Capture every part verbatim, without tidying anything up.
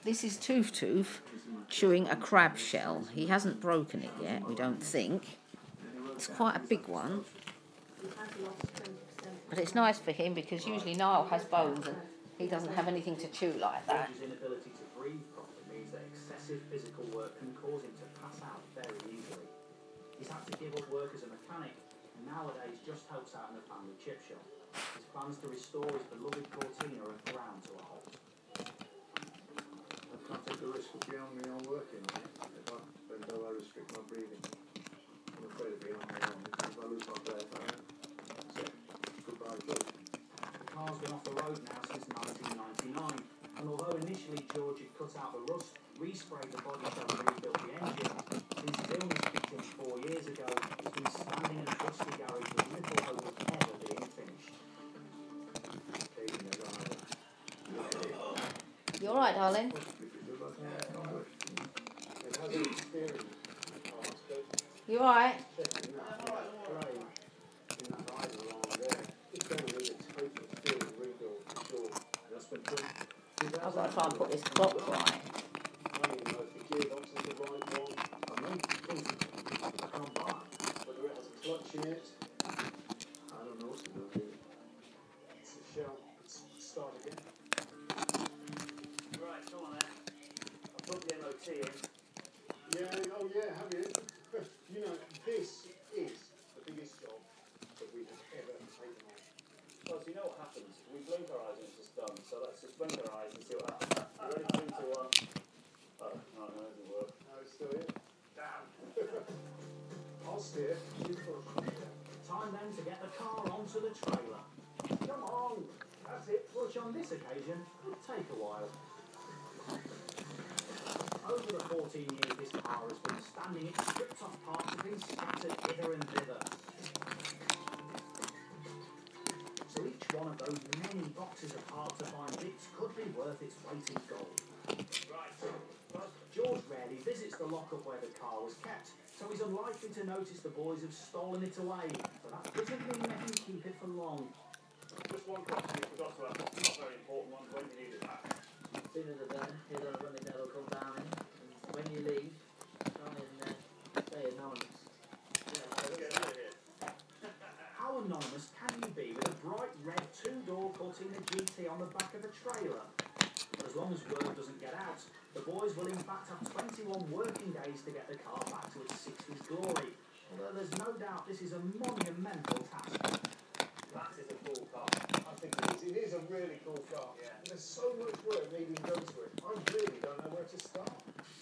This is Tooth Tooth chewing a crab shell. He hasn't broken it yet, we don't think. It's quite a big one. But it's nice for him because usually Niall has bones and he doesn't have anything to chew like that. His inability to breathe properly means that excessive physical work can cause him to pass out very easily. He's had to give up work as a mechanic and nowadays just helps out in the family chip shop. His plans to restore his beloved Cortina have ground to a halt. I can't take the risk of beyond me on working on it. If I, then though I restrict my breathing. I'm afraid of beyond me on it. If I lose my breath, I so, goodbye, George. The car's been off the road now since nineteen ninety-nine, and although initially George had cut out the rust, resprayed the body shell and rebuilt the engine, since his illness hit him four years ago, he's been standing in a dusty garage with little hope of ever being finished. You alright, darling? You alright? I've got to try and put this clock right. Start again. Right, come on then. I've put the M O T in. Yeah, oh yeah, have you? You know, this is the biggest job that we have ever taken on. Well, so you know what happens. We blink our eyes and it's just done. So let's just blink our eyes and see what happens. Ready, three, two, one. Oh, no, no, it doesn't work. No, it's still here. Damn. I'll steer. You push. Time then to get the car onto the trailer. Come on. That's it. Which on this occasion will take a while. Over the fourteen years this car has been standing, its stripped off parts have been scattered hither and thither. So each one of those many boxes of hard-to-find bits could be worth its weight in gold. Right. But George rarely visits the lockup where the car was kept, so he's unlikely to notice the boys have stolen it away. But that doesn't mean they can keep it for long. Just one question you forgot to ask. Not very important one. When do you need it back? Sooner the better. You don't know when the devil come down in. And when you leave, try and uh, stay anonymous. Yeah, let's get out of here. How anonymous can you be with a bright red two-door Cortina G T on the back of a trailer? But as long as word doesn't get out, the boys will in fact have twenty-one working days to get the car back to its sixties glory. Although there's no doubt this is a monumental task. That is a cool car. I think it is. It is a really cool car. Yeah. There's so much work needing to go to it. I really don't know where to start.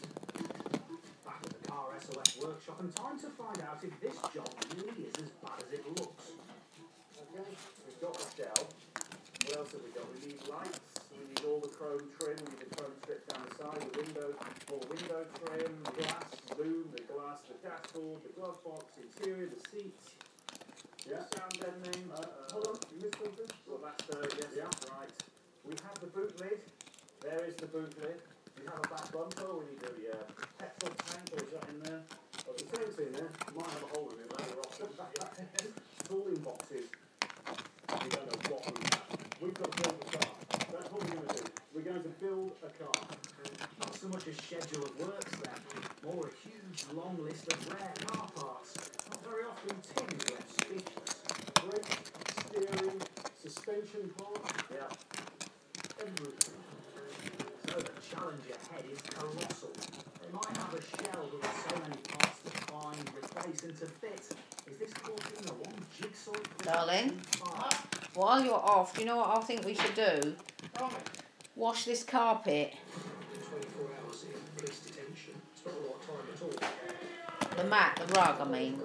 Back at the Car S O S workshop and time to find out if this job really is as bad as it looks. Okay, we've got the shell. What else have we got? We need lights. We need all the chrome trim. We need the chrome strips down the side. The window, all the window trim, the glass, loom, the glass, the dashboard, the glove box, interior, the seats. Yeah. Sound deadening. Uh, hold on, you missed something? Well, that's the, yes, Yeah. that's right. We have the boot lid. There is the boot lid. We have a back bumper. We need the uh, petrol tank. Or is that in there? Oh, the tank's in there. Might have a hole in it later on. Tooling boxes. We don't know what we have. We've got to build a car. That's what we're going to do. We're going to build a car. Not so much a schedule of works then, more a huge long list of rare car parts. Not very often Tim is left speechless. Brake, steering, suspension parts, Yeah. everything. So the challenge ahead is colossal. They might have a shell but with so many parts to find, replace and to fit. Is this Cortina one jigsaw? Darling? While you're off, do you know what I think we should do? Wash this carpet. twenty-four hours in police detention. It's not a lot of time at all. The mat, the rug, I mean.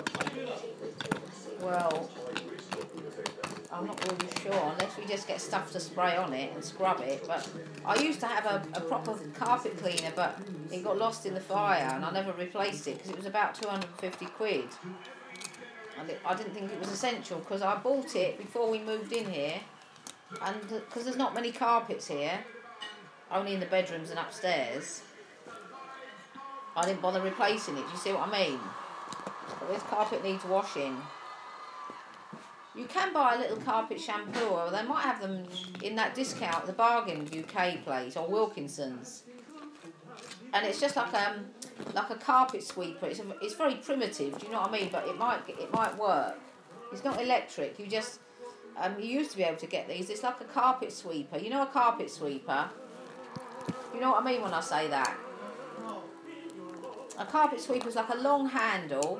Well, I'm not really sure, unless we just get stuff to spray on it and scrub it. But I used to have a, a proper carpet cleaner, but it got lost in the fire and I never replaced it because it was about two hundred fifty quid. And it, I didn't think it was essential because I bought it before we moved in here, and because there's not many carpets here, only in the bedrooms and upstairs, I didn't bother replacing it. Do you see what I mean? But this carpet needs washing. You can buy a little carpet shampoo, or they might have them in that discount, the Bargain U K place, or Wilkinson's. and it's just like um like a carpet sweeper. It's a, it's very primitive. Do you know what I mean? But it might it might work. It's not electric. You just um you used to be able to get these. It's like a carpet sweeper. You know a carpet sweeper. You know what I mean when I say that. A carpet sweeper is like a long handle.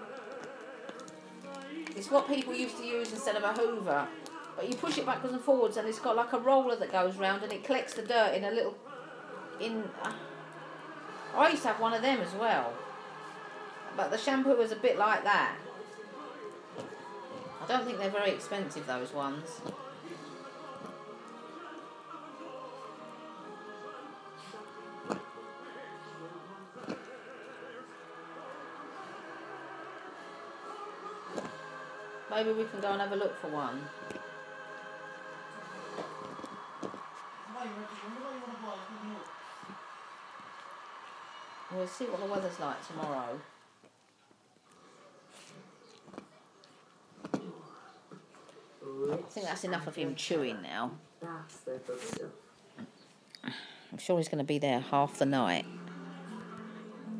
It's what people used to use instead of a hoover. But you push it backwards and forwards, and it's got like a roller that goes round, and it collects the dirt in a little. In. Uh, I used to have one of them as well. But the shampoo was a bit like that. I don't think they're very expensive, those ones. Maybe we can go and have a look for one. We'll see what the weather's like tomorrow. I think that's enough of him chewing now. I'm sure he's going to be there half the night.